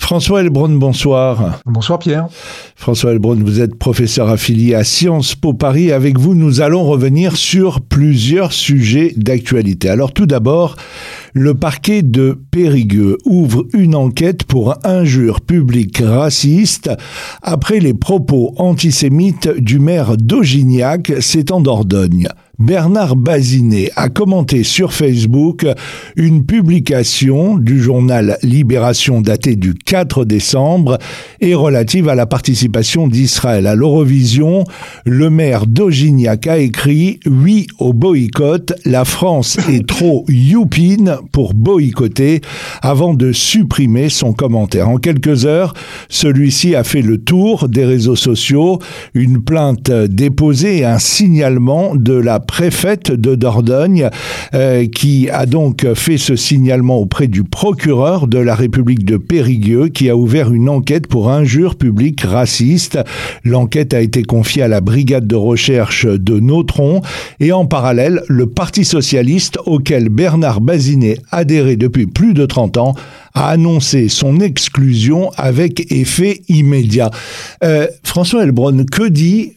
François Heilbronn, bonsoir. Bonsoir Pierre. François Heilbronn, vous êtes professeur affilié à Sciences Po Paris. Avec vous, nous allons revenir sur plusieurs sujets d'actualité. Alors tout d'abord, le parquet de Périgueux ouvre une enquête pour injures publiques racistes après les propos antisémites du maire d'Augignac, c'est en Dordogne. Bernard Bazinet a commenté sur Facebook une publication du journal Libération datée du 4 décembre et relative à la participation d'Israël à l'Eurovision. Le maire d'Augignac a écrit « Oui au boycott, la France est trop youpine pour boycotter » avant de supprimer son commentaire. En quelques heures, celui-ci a fait le tour des réseaux sociaux, une plainte déposée et un signalement de la préfète de Dordogne qui a donc fait ce signalement auprès du procureur de la République de Périgueux qui a ouvert une enquête pour injures publiques racistes. L'enquête a été confiée à la brigade de recherche de Nautron et en parallèle, le Parti socialiste auquel Bernard Bazinet adhérait depuis plus de 30 ans a annoncé son exclusion avec effet immédiat. François Heilbronn, que dit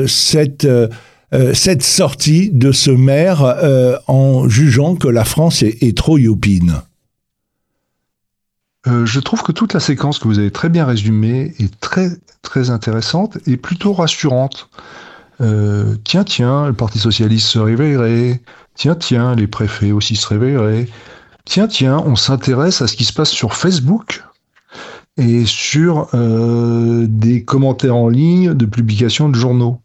cette sortie de ce maire en jugeant que la France est trop youpine? Je trouve que toute la séquence que vous avez très bien résumée est très très intéressante et plutôt rassurante. Tiens, le Parti socialiste se réveillerait. Tiens, les préfets aussi se réveilleraient. Tiens, on s'intéresse à ce qui se passe sur Facebook et sur des commentaires en ligne de publications de journaux.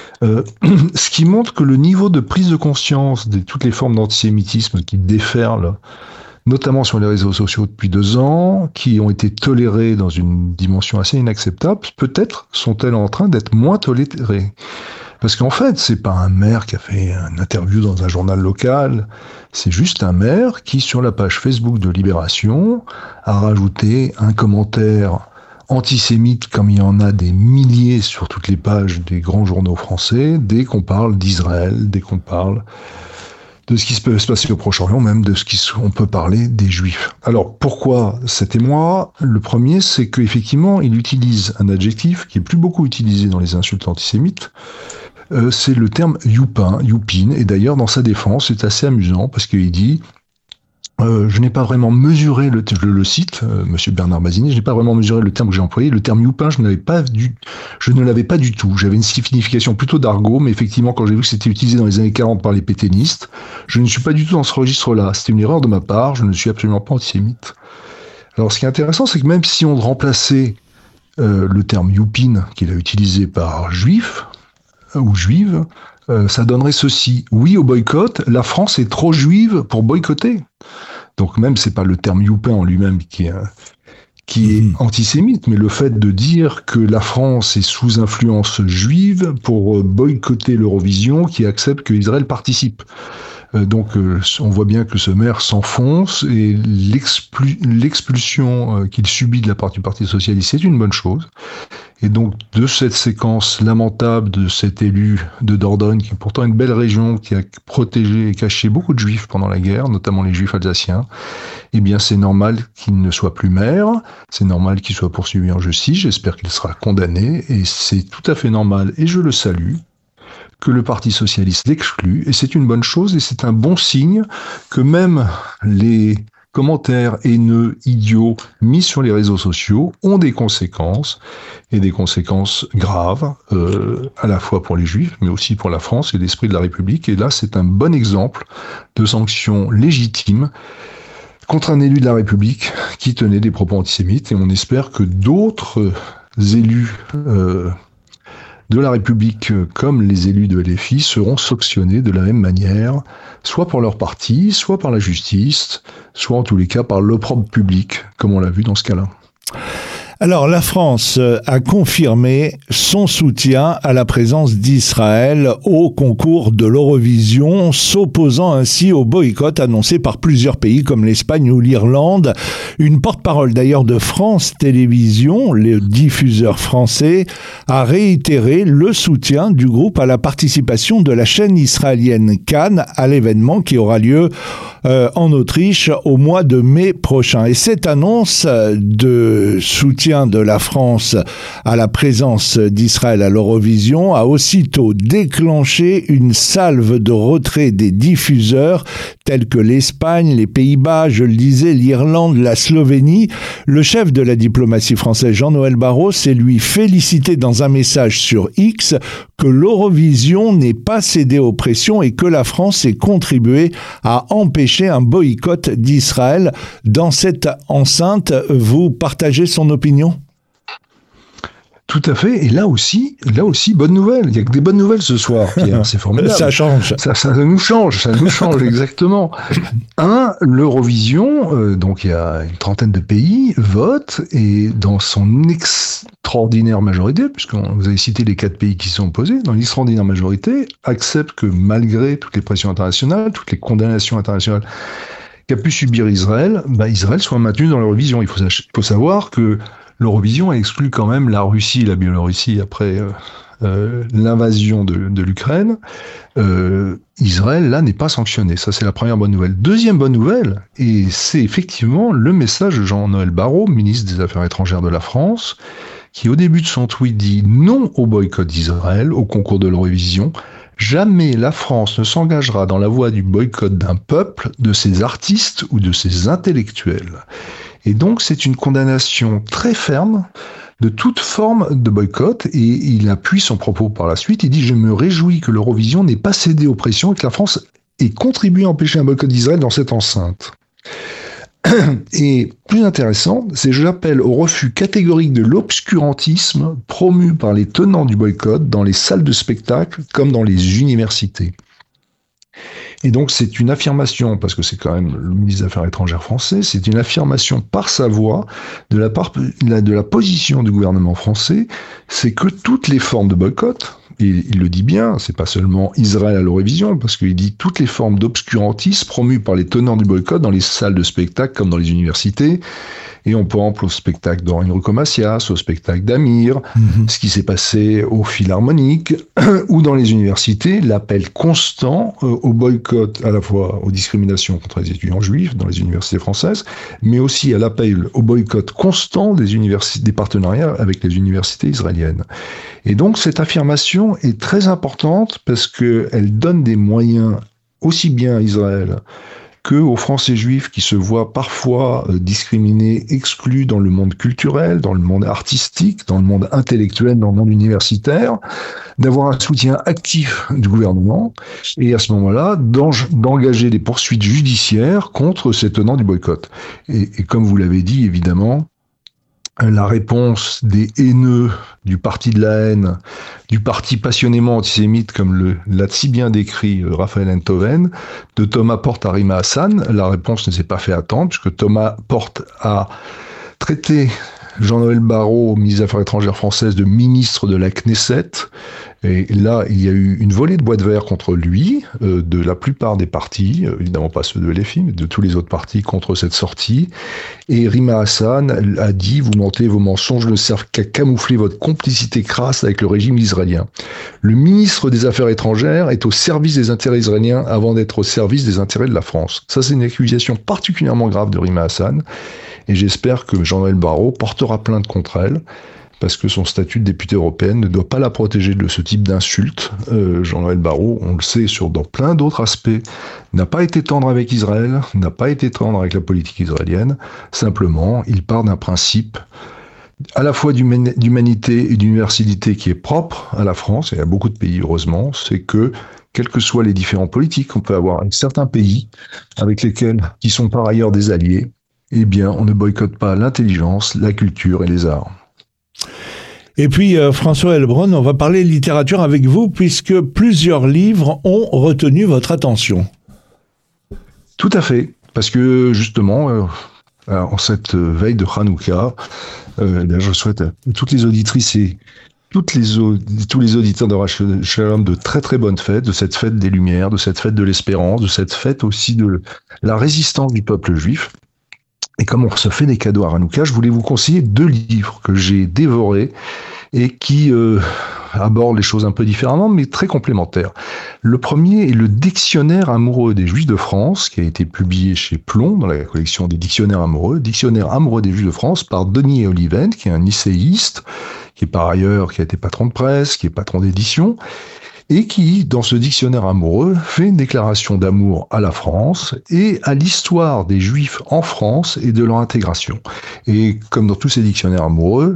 Ce qui montre que le niveau de prise de conscience de toutes les formes d'antisémitisme qui déferlent, notamment sur les réseaux sociaux depuis 2 ans, qui ont été tolérées dans une dimension assez inacceptable, peut-être sont-elles en train d'être moins tolérées. Parce qu'en fait, c'est pas un maire qui a fait une interview dans un journal local, c'est juste un maire qui, sur la page Facebook de Libération, a rajouté un commentaire antisémite comme il y en a des milliers sur toutes les pages des grands journaux français, dès qu'on parle d'Israël, dès qu'on parle de ce qui peut se passer au Proche-Orient, même de ce qu'on peut parler des Juifs. Alors, pourquoi cet émoi? Le premier, c'est qu'effectivement, il utilise un adjectif qui est plus beaucoup utilisé dans les insultes antisémites, c'est le terme youpine, et d'ailleurs, dans sa défense, c'est assez amusant, parce qu'il dit je n'ai pas vraiment mesuré, je le cite, monsieur Bernard Bazinet, je n'ai pas vraiment mesuré le terme que j'ai employé. Le terme youpin, je ne l'avais pas du tout. J'avais une signification plutôt d'argot, mais effectivement, quand j'ai vu que c'était utilisé dans les années 40 par les pétainistes, je ne suis pas du tout dans ce registre-là. C'était une erreur de ma part, je ne suis absolument pas antisémite. Alors, ce qui est intéressant, c'est que même si on remplaçait le terme youpine, qu'il a utilisé par juif ou juive, ça donnerait ceci. Oui au boycott, la France est trop juive pour boycotter. Donc même, c'est pas le terme youpin en lui-même qui est antisémite, mais le fait de dire que la France est sous influence juive pour boycotter l'Eurovision, qui accepte que Israël participe. Donc on voit bien que ce maire s'enfonce et l'expulsion qu'il subit de la part du Parti socialiste, c'est une bonne chose. Et donc de cette séquence lamentable de cet élu de Dordogne, qui est pourtant une belle région, qui a protégé et caché beaucoup de juifs pendant la guerre, notamment les juifs alsaciens, eh bien c'est normal qu'il ne soit plus maire, c'est normal qu'il soit poursuivi en justice, j'espère qu'il sera condamné, et c'est tout à fait normal, et je le salue, que le Parti socialiste l'exclut, et c'est une bonne chose, et c'est un bon signe que même les commentaires haineux, idiots, mis sur les réseaux sociaux ont des conséquences, et des conséquences graves, à la fois pour les Juifs, mais aussi pour la France et l'esprit de la République, et là c'est un bon exemple de sanctions légitimes contre un élu de la République qui tenait des propos antisémites, et on espère que d'autres élus de la République, comme les élus de LFI, seront sanctionnés de la même manière, soit par leur parti, soit par la justice, soit en tous les cas par l'opprobre public, comme on l'a vu dans ce cas-là. Alors, la France a confirmé son soutien à la présence d'Israël au concours de l'Eurovision, s'opposant ainsi au boycott annoncé par plusieurs pays comme l'Espagne ou l'Irlande. Une porte-parole d'ailleurs de France Télévisions, le diffuseur français, a réitéré le soutien du groupe à la participation de la chaîne israélienne Cannes à l'événement qui aura lieu en Autriche au mois de mai prochain. Et cette annonce de soutien de la France à la présence d'Israël à l'Eurovision a aussitôt déclenché une salve de retrait des diffuseurs tels que l'Espagne, les Pays-Bas, je le disais, l'Irlande, la Slovénie. Le chef de la diplomatie française, Jean-Noël Barrot, s'est lui félicité dans un message sur X que l'Eurovision n'ait pas cédé aux pressions et que la France ait contribué à empêcher un boycott d'Israël dans cette enceinte. Vous partagez son opinion ? Tout à fait. Et là aussi, bonne nouvelle. Il n'y a que des bonnes nouvelles ce soir, Pierre. C'est formidable. Ça change. Ça nous change, exactement. L'Eurovision, donc il y a une trentaine de pays, votent, et dans son extraordinaire majorité, puisque vous avez cité les 4 pays qui sont opposés, dans l'extraordinaire majorité, accepte que malgré toutes les pressions internationales, toutes les condamnations internationales qu'a pu subir Israël, Israël soit maintenu dans l'Eurovision. Il faut savoir que l'Eurovision exclut quand même la Russie et la Biélorussie après l'invasion de l'Ukraine. Israël, là, n'est pas sanctionné. Ça, c'est la première bonne nouvelle. Deuxième bonne nouvelle, et c'est effectivement le message de Jean-Noël Barrot, ministre des Affaires étrangères de la France, qui, au début de son tweet, dit non au boycott d'Israël au concours de l'Eurovision. Jamais la France ne s'engagera dans la voie du boycott d'un peuple, de ses artistes ou de ses intellectuels. Et donc, c'est une condamnation très ferme de toute forme de boycott, et il appuie son propos par la suite. Il dit « Je me réjouis que l'Eurovision n'ait pas cédé aux pressions et que la France ait contribué à empêcher un boycott d'Israël dans cette enceinte. » Et plus intéressant, c'est « J'appelle au refus catégorique de l'obscurantisme promu par les tenants du boycott dans les salles de spectacle comme dans les universités. » Et donc c'est une affirmation, parce que c'est quand même le ministre des Affaires étrangères français, c'est une affirmation par sa voix de la position du gouvernement français, c'est que toutes les formes de boycott, et il le dit bien, c'est pas seulement Israël à l'Eurovision, parce qu'il dit toutes les formes d'obscurantisme promues par les tenants du boycott dans les salles de spectacle comme dans les universités, et on pense au spectacle d'Enrico Macias, au spectacle d'Amir, ce qui s'est passé au Philharmonique, ou dans les universités, l'appel constant au boycott, à la fois aux discriminations contre les étudiants juifs dans les universités françaises, mais aussi à l'appel au boycott constant des partenariats avec les universités israéliennes. Et donc cette affirmation est très importante parce qu'elle donne des moyens aussi bien à Israël que aux Français juifs qui se voient parfois discriminés, exclus dans le monde culturel, dans le monde artistique, dans le monde intellectuel, dans le monde universitaire, d'avoir un soutien actif du gouvernement, et à ce moment-là, d'engager des poursuites judiciaires contre ces tenants du boycott. Et comme vous l'avez dit, évidemment, la réponse des haineux, du parti de la haine, du parti passionnément antisémite, comme l'a si bien décrit Raphaël Enthoven, de Thomas Porte à Rima Hassan, la réponse ne s'est pas fait attendre, puisque Thomas Porte a traité Jean-Noël Barrot, ministre des Affaires étrangères françaises, de ministre de la Knesset. Et là, il y a eu une volée de bois de verre contre lui, de la plupart des partis, évidemment pas ceux de LFI, mais de tous les autres partis contre cette sortie. Et Rima Hassan a dit « Vous mentez, vos mensonges ne servent qu'à camoufler votre complicité crasse avec le régime israélien. Le ministre des Affaires étrangères est au service des intérêts israéliens avant d'être au service des intérêts de la France. » Ça, c'est une accusation particulièrement grave de Rima Hassan. Et j'espère que Jean-Noël Barrot portera plainte contre elle, parce que son statut de députée européenne ne doit pas la protéger de ce type d'insultes. Jean-Noël Barrot, on le sait dans plein d'autres aspects, n'a pas été tendre avec Israël, n'a pas été tendre avec la politique israélienne. Simplement, il part d'un principe à la fois d'humanité et d'universalité qui est propre à la France, et à beaucoup de pays heureusement, c'est que, quels que soient les différents politiques qu'on peut avoir avec certains pays, avec lesquels, qui sont par ailleurs des alliés, eh bien, on ne boycotte pas l'intelligence, la culture et les arts. Et puis, François Heilbronn, on va parler littérature avec vous, puisque plusieurs livres ont retenu votre attention. Tout à fait, parce que justement, en cette veille de Hanouka, D'ailleurs, je souhaite à toutes les auditrices et tous les auditeurs de Radio Shalom de très très bonnes fêtes, de cette fête des Lumières, de cette fête de l'espérance, de cette fête aussi de la résistance du peuple juif. Et comme on se fait des cadeaux à Hanouka, je voulais vous conseiller 2 livres que j'ai dévorés et qui abordent les choses un peu différemment, mais très complémentaires. Le premier est le Dictionnaire amoureux des Juifs de France, qui a été publié chez Plomb, dans la collection des Dictionnaires amoureux. Dictionnaire amoureux des Juifs de France, par Denis Oliven, qui est un essayiste, qui est par ailleurs, qui a été patron de presse, qui est patron d'édition, et qui, dans ce dictionnaire amoureux, fait une déclaration d'amour à la France et à l'histoire des Juifs en France et de leur intégration. Et comme dans tous ces dictionnaires amoureux,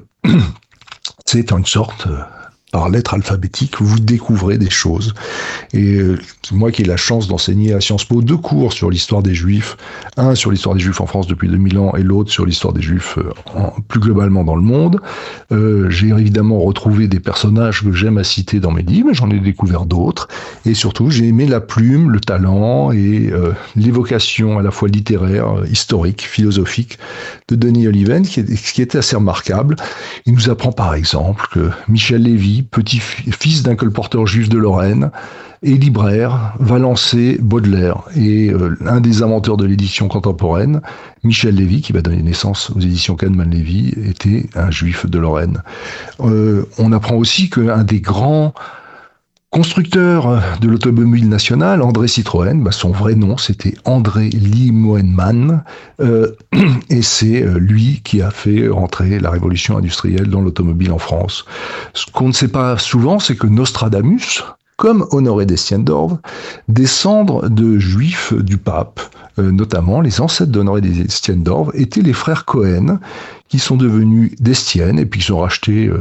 c'est une sorte, par lettre alphabétique, vous découvrez des choses. Et moi qui ai la chance d'enseigner à Sciences Po 2 cours sur l'histoire des Juifs, un sur l'histoire des Juifs en France depuis 2000 ans et l'autre sur l'histoire des Juifs plus globalement dans le monde, j'ai évidemment retrouvé des personnages que j'aime à citer dans mes livres, mais j'en ai découvert d'autres. Et surtout, j'ai aimé la plume, le talent et l'évocation à la fois littéraire, historique, philosophique de Denis Oliven, qui était assez remarquable. Il nous apprend par exemple que Michel Lévy, petit-fils d'un colporteur juif de Lorraine, et libraire, va lancer Baudelaire. Et un des inventeurs de l'édition contemporaine, Michel Lévy, qui va donner naissance aux éditions Kahneman-Lévy, était un juif de Lorraine. On apprend aussi qu'un des grands constructeur de l'automobile nationale, André Citroën, son vrai nom c'était André Limoenman, et c'est lui qui a fait entrer la révolution industrielle dans l'automobile en France. Ce qu'on ne sait pas souvent, c'est que Nostradamus, comme Honoré d'Estienne-d'Orve, descendent de juifs du pape, notamment les ancêtres d'Honoré d'Estienne-d'Orve étaient les frères Cohen, qui sont devenus d'Estienne et puis qui ont racheté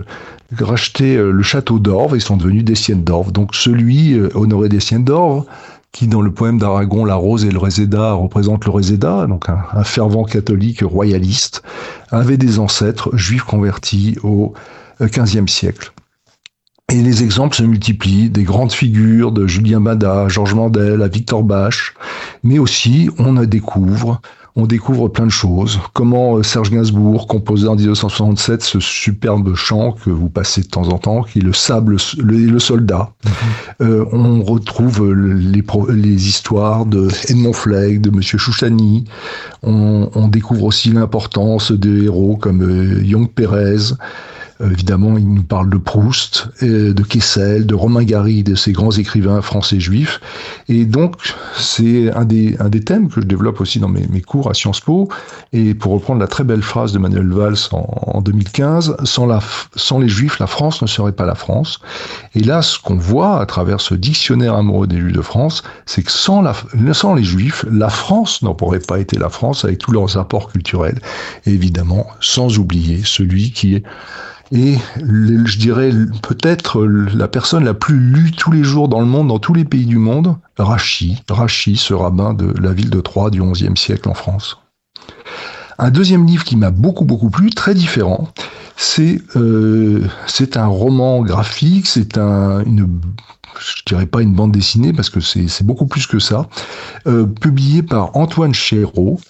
le château d'Orve et sont devenus d'Estienne-d'Orve. Donc celui, Honoré d'Estienne-d'Orve, qui dans le poème d'Aragon, La Rose et le Réséda, représente le Réséda, donc un fervent catholique royaliste, avait des ancêtres juifs convertis au XVe siècle. Et les exemples se multiplient, des grandes figures de Julien Bada, Georges Mandel, à Victor Bach, mais aussi on découvre plein de choses. Comment Serge Gainsbourg composait en 1967 ce superbe chant que vous passez de temps en temps, qui est le sable, le soldat. On retrouve les histoires de Edmond Flegg, de Monsieur Chouchani. On découvre aussi l'importance de héros comme Young Pérez. Évidemment, il nous parle de Proust, de Kessel, de Romain Gary, de ces grands écrivains français juifs. Et donc, c'est un des thèmes que je développe aussi dans mes cours à Sciences Po. Et pour reprendre la très belle phrase de Manuel Valls en 2015, sans les Juifs, la France ne serait pas la France. Et là, ce qu'on voit à travers ce dictionnaire amoureux des Juifs de France, c'est que sans les Juifs, la France n'aurait pas été la France avec tous leurs apports culturels. Et évidemment, sans oublier celui qui est je dirais peut-être la personne la plus lue tous les jours dans le monde, dans tous les pays du monde, Rachi, ce rabbin de la ville de Troyes du XIe siècle en France. Un deuxième livre qui m'a beaucoup plu, très différent, c'est un roman graphique, je dirais pas une bande dessinée parce que c'est beaucoup plus que ça, publié par Antoine Chéreau,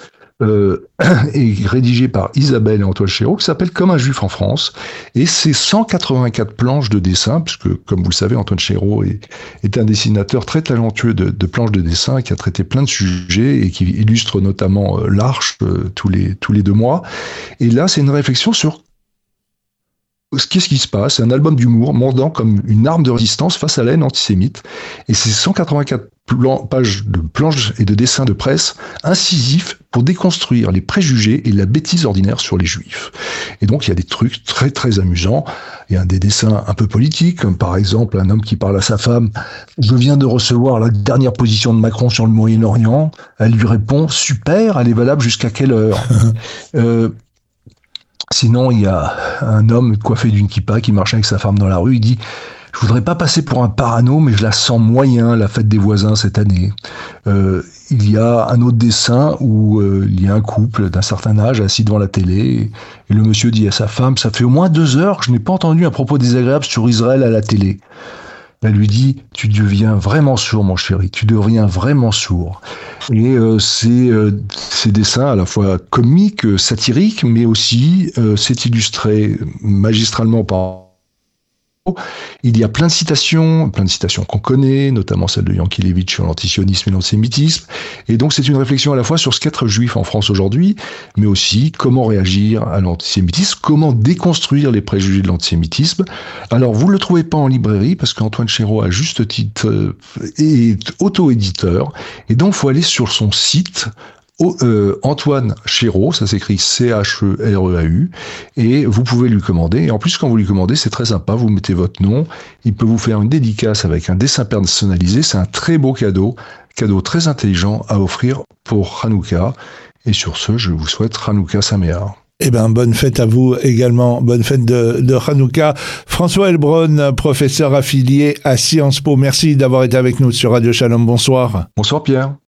et rédigé par Isabelle et Antoine Chéreau, qui s'appelle Comme un juif en France, et c'est 184 planches de dessin, puisque, comme vous le savez, Antoine Chéreau est un dessinateur très talentueux de planches de dessin, qui a traité plein de sujets, et qui illustre notamment l'Arche tous les 2 mois, et là, c'est une réflexion sur qu'est-ce qui se passe? C'est un album d'humour mordant comme une arme de résistance face à la haine antisémite. Et c'est 184 pages de planches et de dessins de presse incisifs pour déconstruire les préjugés et la bêtise ordinaire sur les Juifs. Et donc il y a des trucs très très amusants. Il y a des dessins un peu politiques, comme par exemple un homme qui parle à sa femme « Je viens de recevoir la dernière position de Macron sur le Moyen-Orient ». Elle lui répond « Super, elle est valable jusqu'à quelle heure ?» Sinon, il y a un homme coiffé d'une kippa qui marche avec sa femme dans la rue. Il dit « Je voudrais pas passer pour un parano, mais je la sens moyen, la fête des voisins cette année. » Il y a un autre dessin où il y a un couple d'un certain âge assis devant la télé. Et le monsieur dit à sa femme « Ça fait au moins 2 heures que je n'ai pas entendu un propos désagréable sur Israël à la télé. » Elle lui dit « Tu deviens vraiment sourd, mon chéri, tu deviens vraiment sourd ». Et ces dessins à la fois comiques, satiriques, mais aussi c'est illustré magistralement par... Il y a plein de citations qu'on connaît, notamment celle de Yankelevitch sur l'antisionisme et l'antisémitisme. Et donc c'est une réflexion à la fois sur ce qu'être juif en France aujourd'hui, mais aussi comment réagir à l'antisémitisme, comment déconstruire les préjugés de l'antisémitisme. Alors vous ne le trouvez pas en librairie, parce qu'Antoine Chéreau, à juste titre, est auto-éditeur, et donc il faut aller sur son site, Antoine Chéreau, ça s'écrit C-H-E-R-E-A-U, et vous pouvez lui commander. Et en plus, quand vous lui commandez, c'est très sympa, vous mettez votre nom, il peut vous faire une dédicace avec un dessin personnalisé, c'est un très beau cadeau très intelligent à offrir pour Hanouka. Et sur ce, je vous souhaite Hanouka Sameach. Eh bien, bonne fête à vous également. Bonne fête de Hanouka. François Heilbronn, professeur affilié à Sciences Po. Merci d'avoir été avec nous sur Radio Shalom. Bonsoir. Bonsoir Pierre.